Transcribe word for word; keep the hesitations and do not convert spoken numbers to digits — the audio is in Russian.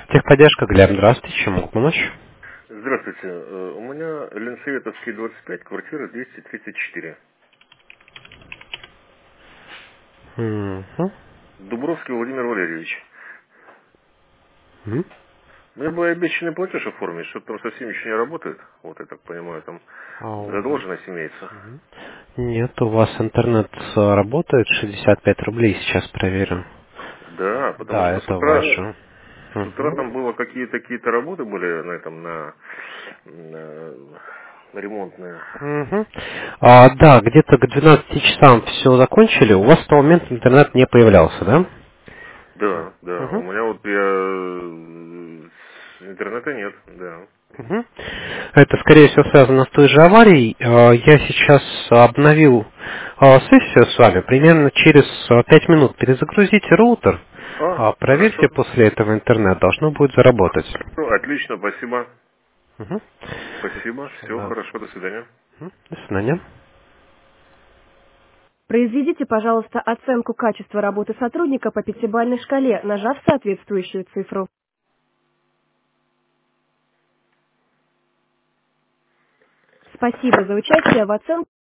Техподдержка, Глеб, здравствуйте, чем могу помочь? Здравствуйте. Э, У меня Ленсоветовский двадцать пять, квартира двести тридцать четыре. Угу. Дубровский Владимир Валерьевич. М? Мне бы обещанный платеж оформить, что-то там совсем еще не работает. Вот я так понимаю, там А у- задолженность имеется. Мгм. Нет, у вас интернет э, работает, шестьдесят пять рублей сейчас проверим. Да, потому Да, что с это утра, ваше. с утра Угу. там было какие-то какие-то работы были на этом, на, на ремонтные. Угу. А, да, где-то к двенадцати часам все закончили, у вас в тот момент интернет не появлялся, да? Да, да. У Угу. меня вот я э, интернета нет, да. Мгм. Это, скорее всего, связано с той же аварией. Э, Я сейчас обновил э, сессию с вами. Примерно через э, пять минут перезагрузите роутер. А, А проверьте хорошо. после этого интернет. Должно будет заработать. Ну, отлично, спасибо. Мгм. Спасибо, все Да. хорошо, до свидания. Мгм. До свидания. Произведите, пожалуйста, оценку качества работы сотрудника по пятибалльной шкале, нажав соответствующую цифру. Спасибо за участие в оценке.